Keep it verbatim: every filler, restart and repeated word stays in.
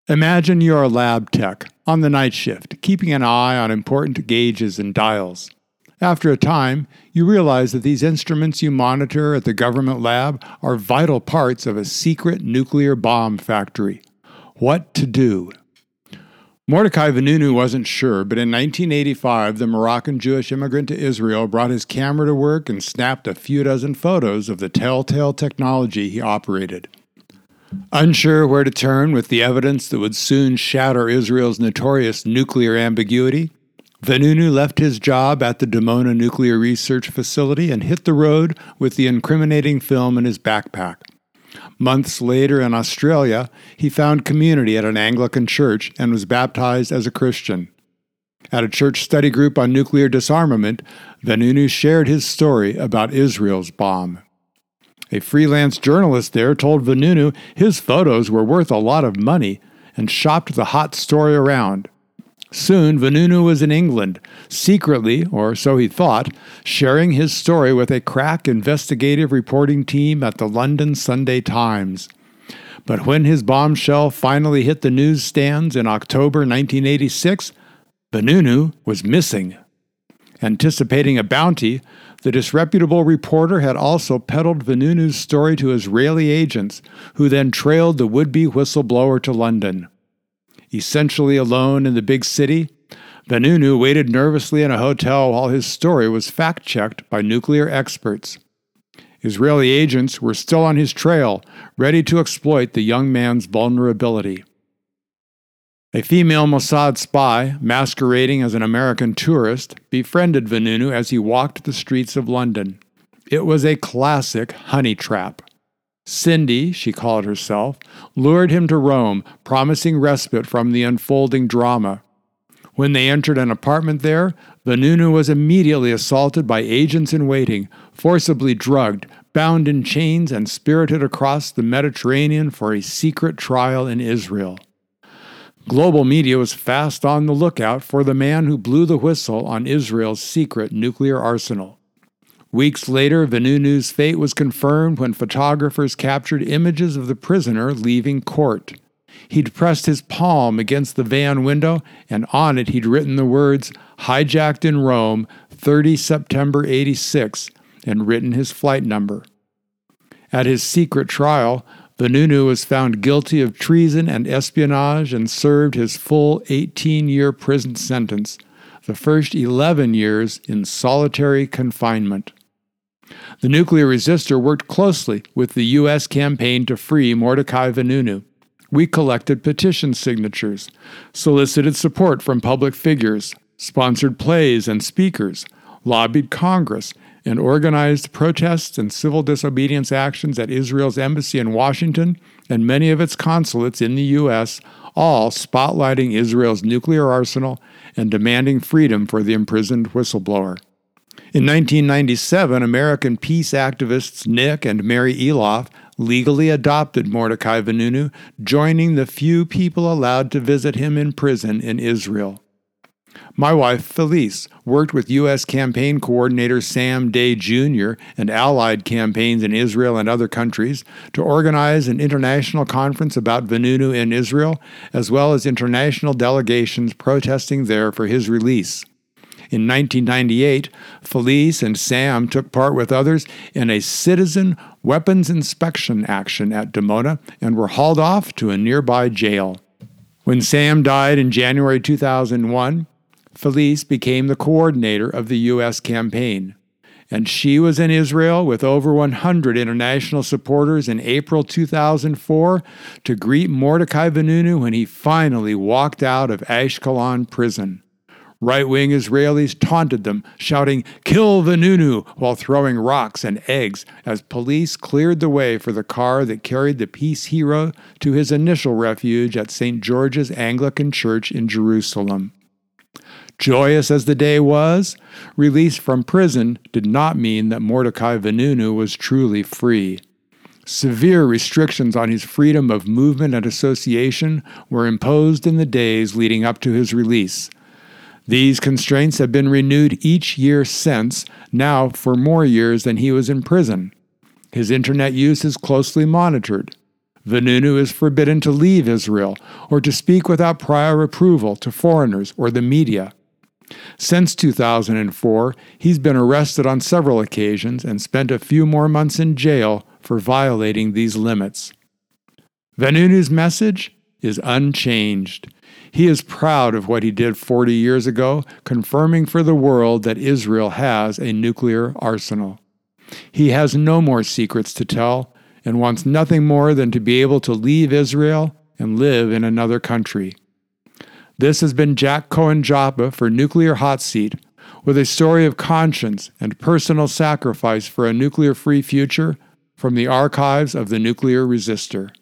Imagine you're a lab tech on the night shift, keeping an eye on important gauges and dials. After a time, you realize that these instruments you monitor at the government lab are vital parts of a secret nuclear bomb factory. What to do? Mordecai Vanunu wasn't sure, but in nineteen eighty-five, the Moroccan Jewish immigrant to Israel brought his camera to work and snapped a few dozen photos of the telltale technology he operated. Unsure where to turn with the evidence that would soon shatter Israel's notorious nuclear ambiguity, Vanunu left his job at the Dimona Nuclear Research Facility and hit the road with the incriminating film in his backpack. Months later in Australia, he found community at an Anglican church and was baptized as a Christian. At a church study group on nuclear disarmament, Vanunu shared his story about Israel's bomb. A freelance journalist there told Vanunu his photos were worth a lot of money and shopped the hot story around. Soon, Vanunu was in England, secretly, or so he thought, sharing his story with a crack investigative reporting team at the London Sunday Times. But when his bombshell finally hit the newsstands in October nineteen eighty-six, Vanunu was missing. Anticipating a bounty, the disreputable reporter had also peddled Vanunu's story to Israeli agents, who then trailed the would-be whistleblower to London. Essentially alone in the big city, Vanunu waited nervously in a hotel while his story was fact-checked by nuclear experts. Israeli agents were still on his trail, ready to exploit the young man's vulnerability. A female Mossad spy, masquerading as an American tourist, befriended Vanunu as he walked the streets of London. It was a classic honey trap. Cindy, she called herself, lured him to Rome, promising respite from the unfolding drama. When they entered an apartment there, Vanunu was immediately assaulted by agents in waiting, forcibly drugged, bound in chains, and spirited across the Mediterranean for a secret trial in Israel. Global media was fast on the lookout for the man who blew the whistle on Israel's secret nuclear arsenal. Weeks later, Vanunu's fate was confirmed when photographers captured images of the prisoner leaving court. He'd pressed his palm against the van window, and on it he'd written the words, "Hijacked in Rome, the thirtieth of September eighty-six, and written his flight number. At his secret trial, Vanunu was found guilty of treason and espionage and served his full eighteen-year prison sentence, the first eleven years in solitary confinement. The nuclear resistor worked closely with the U S campaign to free Mordecai Vanunu. We collected petition signatures, solicited support from public figures, sponsored plays and speakers, lobbied Congress, and organized protests and civil disobedience actions at Israel's embassy in Washington and many of its consulates in the U S, all spotlighting Israel's nuclear arsenal and demanding freedom for the imprisoned whistleblower. In nineteen ninety-seven, American peace activists Nick and Mary Eloff legally adopted Mordecai Vanunu, joining the few people allowed to visit him in prison in Israel. My wife, Felice, worked with U S campaign coordinator Sam Day Junior and allied campaigns in Israel and other countries to organize an international conference about Vanunu in Israel, as well as international delegations protesting there for his release. In nineteen ninety-eight, Felice and Sam took part with others in a citizen weapons inspection action at Dimona and were hauled off to a nearby jail. When Sam died in January two thousand one, Felice became the coordinator of the U S campaign, and she was in Israel with over one hundred international supporters in April two thousand four to greet Mordecai Vanunu when he finally walked out of Ashkelon prison. Right-wing Israelis taunted them, shouting, "Kill Vanunu," while throwing rocks and eggs as police cleared the way for the car that carried the peace hero to his initial refuge at Saint George's Anglican Church in Jerusalem. Joyous as the day was, release from prison did not mean that Mordecai Vanunu was truly free. Severe restrictions on his freedom of movement and association were imposed in the days leading up to his release. These constraints have been renewed each year since, now for more years than he was in prison. His internet use is closely monitored. Vanunu is forbidden to leave Israel or to speak without prior approval to foreigners or the media. Since two thousand four, he's been arrested on several occasions and spent a few more months in jail for violating these limits. Vanunu's message is unchanged. He is proud of what he did forty years ago, confirming for the world that Israel has a nuclear arsenal. He has no more secrets to tell and wants nothing more than to be able to leave Israel and live in another country. This has been Jack Cohen Joppa for Nuclear Hot Seat, with a story of conscience and personal sacrifice for a nuclear-free future from the archives of the Nuclear Resistor.